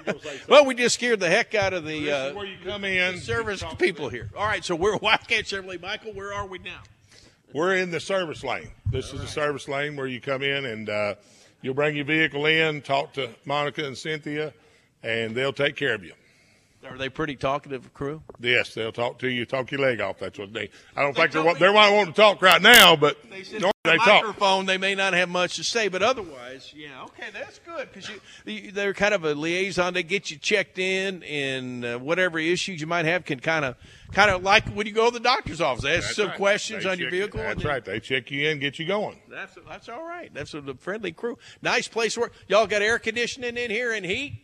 Well, we just scared the heck out of the This is where you come in. service people here. All right, so we're Wildcat Chevrolet. Michael, where are we now? We're in the service lane. This is the service lane where you come in and you'll bring your vehicle in, talk to Monica and Cynthia, and they'll take care of you. Are they pretty talkative crew? Yes, they'll talk to you, talk your leg off. That's what they. I don't think they might want to talk right now, but normally they talk. Microphone, they may not have much to say, but otherwise, yeah, okay, that's good because they're kind of a liaison. They get you checked in, and whatever issues you might have can kind of like when you go to the doctor's office. They ask some questions on your vehicle. That's right. They check you in, get you going. That's all right. That's a friendly crew. Nice place to work. Y'all got air conditioning in here and heat.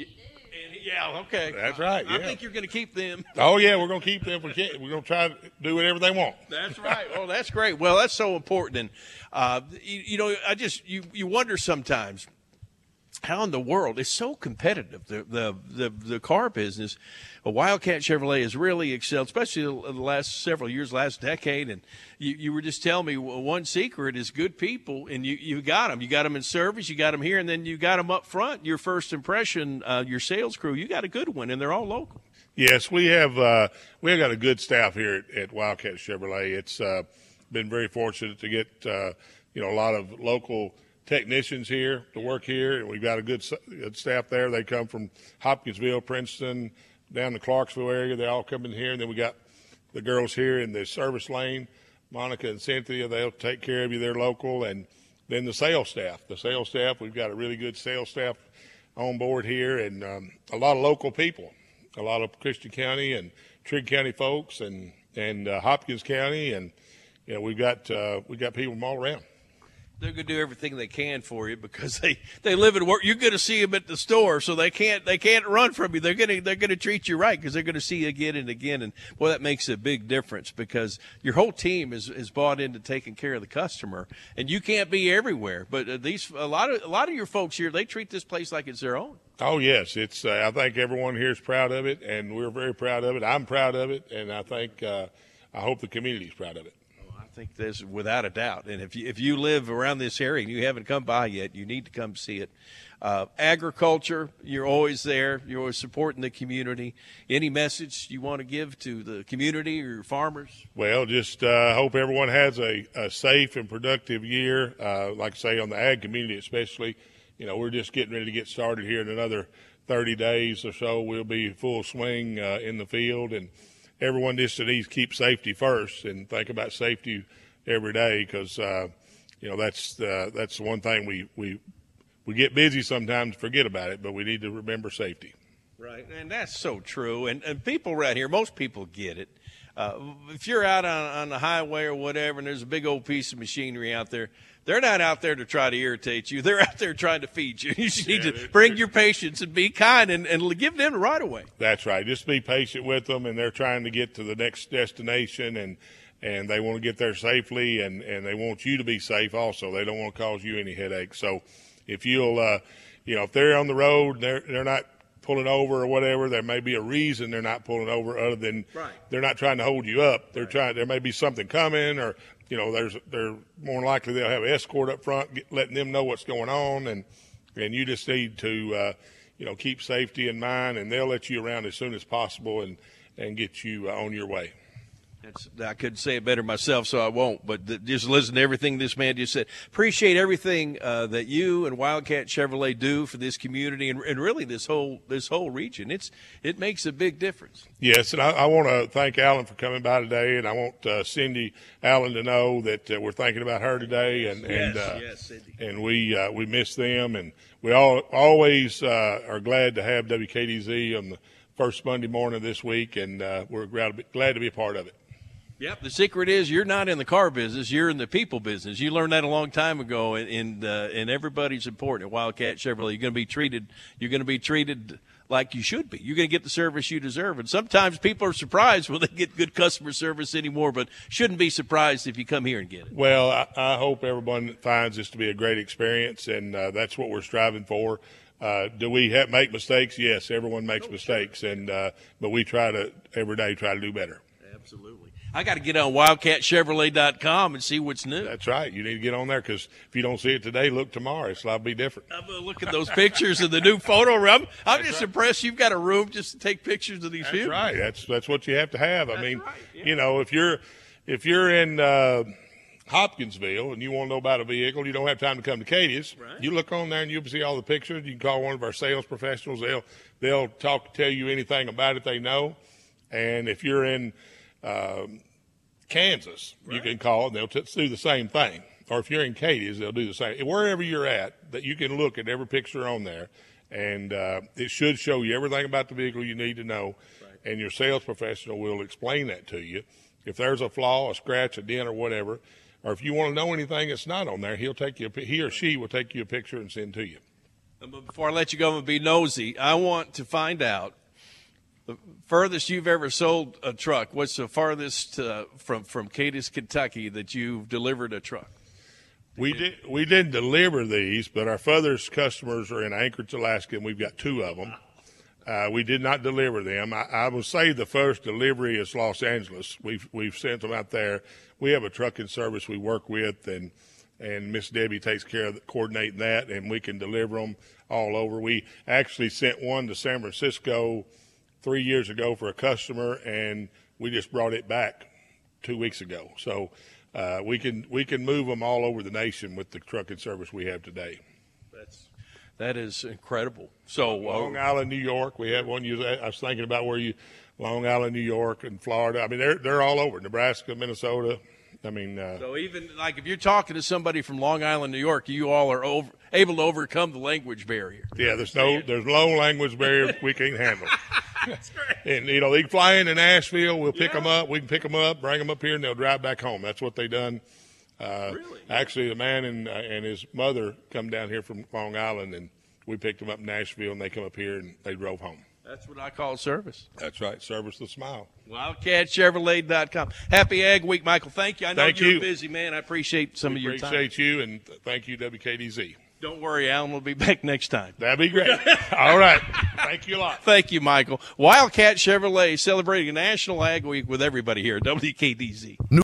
Yeah, okay. That's right. Yeah. I think you're going to keep them. Oh yeah, we're going to keep them. We're going to try to do whatever they want. That's right. Oh, that's great. Well, that's so important. And you wonder sometimes how in the world it's so competitive. The car business, Wildcat Chevrolet has really excelled, especially the last several years, last decade. And you were just telling me one secret is good people, and you got them. You got them in service, you got them here, and then you got them up front. Your first impression, your sales crew, you got a good one, and they're all local. Yes, we have got a good staff here at Wildcat Chevrolet. It's been very fortunate to get a lot of local technicians here to work here, and we've got a good staff there. They come from Hopkinsville, Princeton, down the Clarksville area. They all come in here, and then we got the girls here in the service lane, Monica and Cynthia. They'll take care of you. They're local, and then the sales staff. We've got a really good sales staff on board here, and a lot of local people, a lot of Christian County and Trigg County folks, and Hopkins County, and we've got people from all around. They're going to do everything they can for you because they live and work. You're going to see them at the store, so they can't run from you. They're going to treat you right because they're going to see you again and again. And boy, that makes a big difference because your whole team is bought into taking care of the customer. And you can't be everywhere, but a lot of your folks here, they treat this place like it's their own. Oh yes, it's. I think everyone here is proud of it, and we're very proud of it. I'm proud of it, and I think I hope the community is proud of it. I think there's without a doubt. And if you live around this area and you haven't come by yet, you need to come see it. Agriculture, you're always there. You're always supporting the community. Any message you want to give to the community or your farmers? Well, just hope everyone has a safe and productive year. Like I say, on the ag community especially, we're just getting ready to get started here in another 30 days or so. We'll be full swing in the field, and everyone just needs to keep safety first and think about safety every day because, that's the one thing we get busy sometimes, forget about it, but we need to remember safety. Right, and that's so true. And people around here, most people get it. If you're out on the highway or whatever and there's a big old piece of machinery out there, they're not out there to try to irritate you. They're out there trying to feed you. You just need to bring your patience and be kind and give them the right of way. That's right. Just be patient with them, and they're trying to get to the next destination, and they want to get there safely, and they want you to be safe also. They don't want to cause you any headaches. So if you'll, if they're on the road, they're not pulling over or whatever, there may be a reason they're not pulling over other than they're not trying to hold you up. They're trying. There may be something coming, or they're more likely they'll have an escort up front, letting them know what's going on, and you just need to keep safety in mind, and they'll let you around as soon as possible and get you on your way. I couldn't say it better myself, so I won't. But just listen to everything this man just said. Appreciate everything that you and Wildcat Chevrolet do for this community and really this whole region. It makes a big difference. Yes, and I want to thank Alan for coming by today, and I want Cindy Allen to know that we're thinking about her today, yes, Cindy. And we miss them, and we always are glad to have WKDZ on the first Monday morning of this week, and we're glad to be a part of it. Yep. The secret is you're not in the car business. You're in the people business. You learned that a long time ago, and everybody's important at Wildcat Chevrolet. You're going to be treated like you should be. You're going to get the service you deserve. And sometimes people are surprised when they get good customer service anymore, but shouldn't be surprised if you come here and get it. Well, I hope everyone finds this to be a great experience, and that's what we're striving for. Do we make mistakes? Yes, everyone makes mistakes, but we try to every day try to do better. Absolutely. I got to get on wildcatchevrolet.com and see what's new. That's right. You need to get on there because if you don't see it today, look tomorrow. It's likely to be different. I'm going to look at those pictures of the new photo room. I'm just impressed you've got a room just to take pictures of these That's vehicles. right. That's what you have to have. I mean, right, yeah. you know, if you're in Hopkinsville and you want to know about a vehicle, you don't have time to come to Katie's. Right. You look on there and you'll see all the pictures. You can call one of our sales professionals. They'll tell you anything about it they know. And if you're in Kansas, you can call and they'll do the same thing. Or if you're in Katie's, they'll do the same. Wherever you're at, that you can look at every picture on there, and it should show you everything about the vehicle you need to know. Right. And your sales professional will explain that to you. If there's a flaw, a scratch, a dent, or whatever, or if you want to know anything that's not on there, he or she will take you a picture and send to you. But before I let you go and be nosy, I want to find out the furthest you've ever sold a truck. What's the farthest from Cadiz, Kentucky, that you've delivered a truck? We didn't deliver these, but our furthest customers are in Anchorage, Alaska, and we've got 2 of them. We did not deliver them. I will say the first delivery is Los Angeles. We've sent them out there. We have a trucking service we work with, and Miss Debbie takes care of coordinating that, and we can deliver them all over. We actually sent one to San Francisco 3 years ago for a customer, and we just brought it back 2 weeks ago. So we can move them all over the nation with the trucking service we have today. That is incredible. So Long Island, New York, we have one. I was thinking about Long Island, New York, and Florida. I mean, they're all over. Nebraska, Minnesota. I mean, so even like if you're talking to somebody from Long Island, New York, you all are able to overcome the language barrier. Yeah, there's no language barrier we can't handle. That's great. And you know, they can fly into Nashville. We'll pick them up. We can pick them up, bring them up here, and they'll drive back home. That's what they done. Really? Actually, the man and his mother come down here from Long Island, and we picked them up in Nashville, and they come up here and they drove home. That's what I call service. That's right, service the smile. WildcatChevrolet.com. Happy Ag Week, Michael. Thank you. I know you're you. busy, man. I appreciate some of your time. Appreciate you, and thank you, WKDZ. Don't worry, Alan will be back next time. That'd be great. All right. Thank you a lot. Thank you, Michael. Wildcat Chevrolet celebrating National Ag Week with everybody here at WKDZ.